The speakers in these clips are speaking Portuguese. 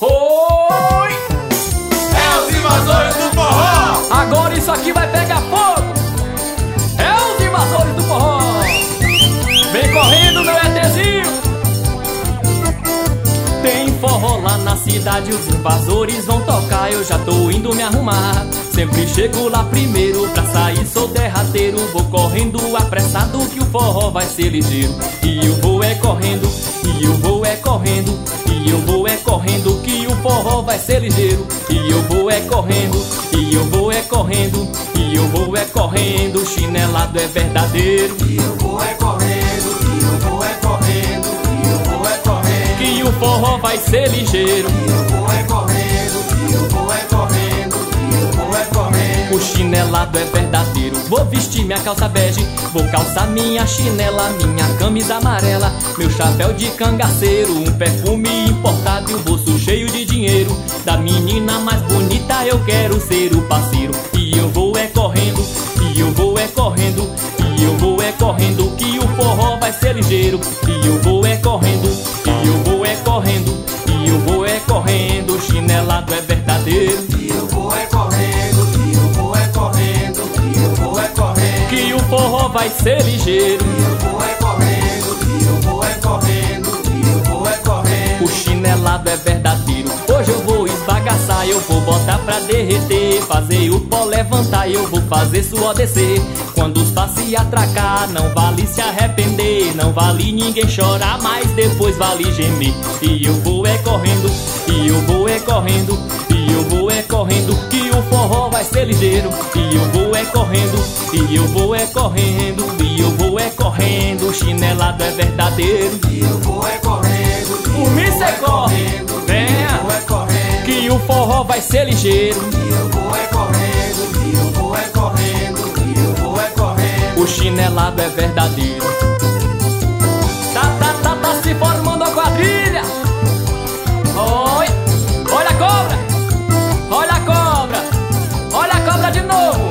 Oi! É os invasores do forró! Agora isso aqui vai pegar fogo! É os invasores do forró! Vem correndo, meu ETzinho! Tem forró lá na cidade, os invasores vão tocar. Eu já tô indo me arrumar. Sempre chego lá primeiro, pra sair sou derradeiro. Vou correndo apressado que o forró vai ser ligeiro. E eu vou é correndo, e eu vou é correndo, e eu vou é correndo que o forró vai ser ligeiro. E eu vou é correndo, e eu vou é correndo, e eu vou é correndo. O chinelado é verdadeiro. E eu vou é correndo, e eu vou é correndo, e eu vou é correndo. Que o forró vai ser ligeiro. E eu vou é correndo, e eu vou é correndo, e eu vou é correndo. O chinelado é verdadeiro. Vou vestir minha calça bege, vou calçar minha chinela, minha camisa amarela, meu chapéu de cangaceiro, um perfume importado e o bolso cheio de dinheiro. Da menina mais bonita eu quero ser o parceiro. E eu vou é correndo, e eu vou é correndo, e eu vou é correndo que o forró vai ser ligeiro. E eu vou é correndo, e eu vou é correndo, e eu vou é correndo. O chinelado é verdadeiro. E eu vou é correndo, e eu vou é correndo, e eu vou é correndo. Que o forró vai ser ligeiro. E eu vou é correndo, e eu vou é correndo, e eu vou é correndo. O chinelado é verdadeiro. Hoje eu vou esbagaçar, eu vou botar pra derreter, fazer o pó levantar, eu vou fazer suor descer. Quando os passe atracar, não vale se arrepender, não vale ninguém chorar, mas depois vale gemer. E eu vou é correndo, e eu vou é correndo, e eu vou é correndo que o forró vai ser ligeiro. E eu vou é correndo, e eu vou é correndo, e eu vou é correndo. O chinelado é verdadeiro. E eu vou é correndo, Por mim cê corre, venha, eu vou é correndo. que o forró vai ser ligeiro. E eu vou é correndo, e eu vou é correndo, e eu vou é correndo. O chinelado é verdadeiro. Tá se formando a quadrilha. Oi, olha a cobra, olha a cobra, olha a cobra de novo.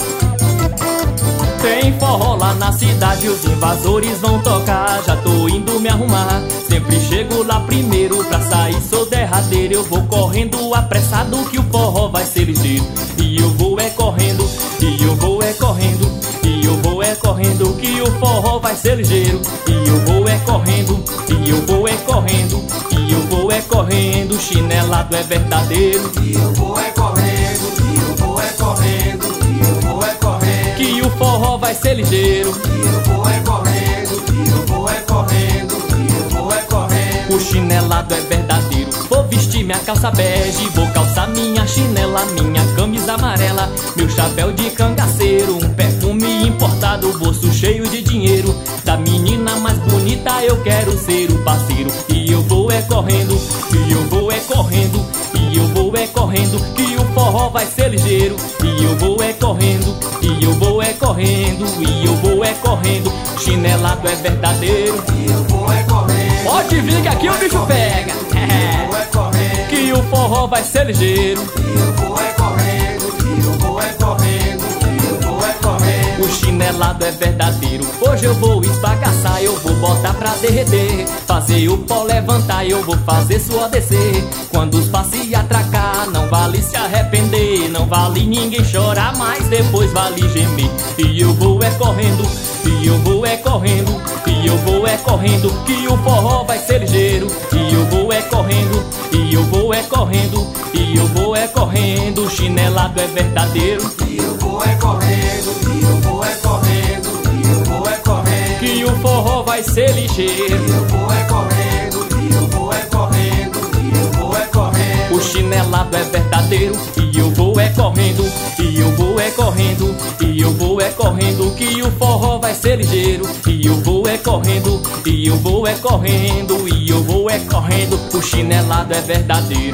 Tem forró lá na cidade, os invasores vão tocar. Já tô indo me arrumar, sempre chego lá primeiro, pra sair sou derradeiro. Eu vou correndo apressado que o forró vai ser ligeiro. E eu vou é correndo, e eu vou é correndo, e eu vou é correndo que o forró vai ser ligeiro. E eu vou é correndo, e eu vou é correndo, e eu vou é correndo. O chinelado é verdadeiro. E eu vou é correndo, e eu vou é correndo, e eu vou é correndo. Que o forró vai ser ligeiro. E eu vou é correndo, e eu vou é correndo, e eu vou é correndo. O chinelado é verdadeiro. Vou vestir minha calça bege, vou calçar minha chinela, minha camisa amarela, meu chapéu de cangaceiro, um perfume importado, bolso cheio de dinheiro. Da menina mais bonita eu quero ser o parceiro. E eu vou é correndo, e eu vou é correndo, e eu vou é correndo que o forró vai ser ligeiro. E eu vou é correndo, e eu vou é correndo, e eu vou é correndo. Chinelado é verdadeiro. E eu vou é correndo. Pode vir que aqui o bicho pega. Eu vou é correndo. Que o forró vai ser ligeiro. E eu vou é correndo, e eu vou é correndo, e eu vou é correndo. O chinelado é verdadeiro. Hoje eu vou esbagaçar, eu vou botar pra derreter, fazer o pó levantar, eu vou fazer suor descer. Quando os passe atracar, não vale se arrepender, não vale ninguém chorar, mas depois vale gemer. E eu vou é correndo, e eu vou é correndo, e eu vou é correndo que o forró vai ser ligeiro. E eu vou é correndo, e eu vou é correndo, e eu vou é correndo. O chinelado é verdadeiro. E eu vou é correndo, e eu vou é correndo, e eu vou é correndo. Que o forró vai ser ligeiro. E eu vou é correndo, e eu vou é correndo, e eu vou é correndo. O chinelado é verdadeiro. E eu vou é correndo, e eu vou é correndo, e eu vou é correndo que o forró vai ser ligeiro. E eu vou é correndo, e eu vou é correndo, e eu vou é correndo. O chinelado é verdadeiro.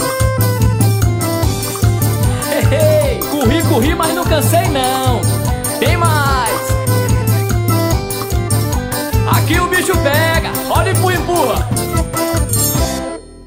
Hey, hey, corri, mas não cansei não. Tem mais. Aqui o bicho pega. Olha, empurra, empurra.